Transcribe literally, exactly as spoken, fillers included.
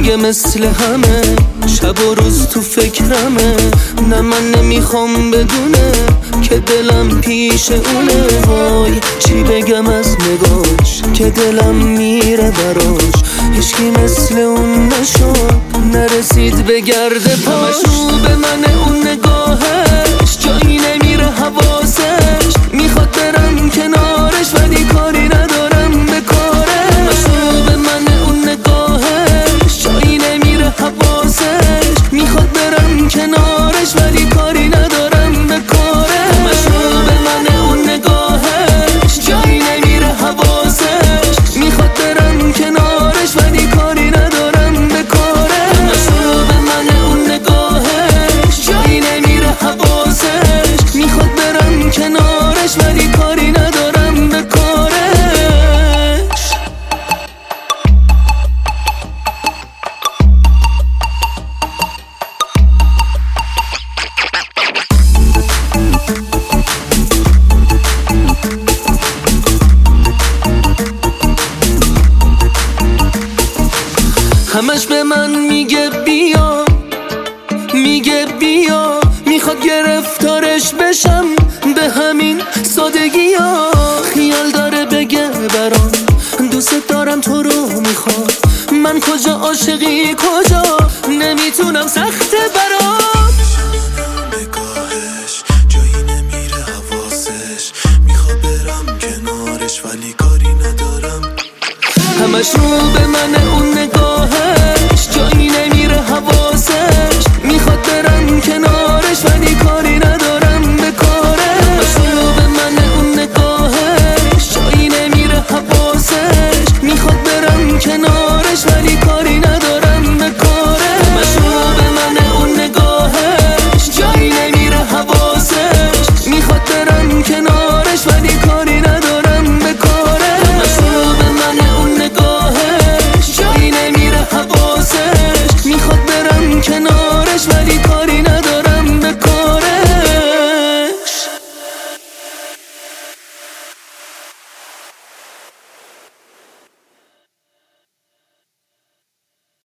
میگه مثل همه شب و روز تو فکرمه. نه من نمیخوام بدونه که دلم پیش اونه. وای چی بگم از نگاش که دلم میره براش. هیچکی مثل اون نشد نرسید به گرد پاش. به من اون نگاهش جایی نمیره حواسش. میخواد برم کنارش ولی کاری ندارم به کارش. به من اون نگاهش جایی نمیره حواسش. میخواد برم کنارش ولی کاری ندارم به کارش. به من اون نگاهش جایی نمیره حواسش. میخواد برم کنارش ولی کاری ندارم به کارش. به من اون نگاهش جایی نمیره حواسش. میخواد برم کنارش ولی کاری ندارم به کارش. همش به من میگه بیا، میگه بیا. میخواد گرفتارش بشم به همین سادگی ها. خیال داره بگه برام دوست دارم تو رو میخوام. من کجا عاشقی کجا نمیتونم سخته برام. نگاهش جایی نمیره حواسش. میخواد برم کنارش ولی کاری ندارم. همش رو به من اون نگاهش جایی نمیره حواسش. میخواد برم کنارش ولی کاری ندارم به کارش. همش رو به من اون نگاهش جایی نمیره حواسش. میخواد برم کنارش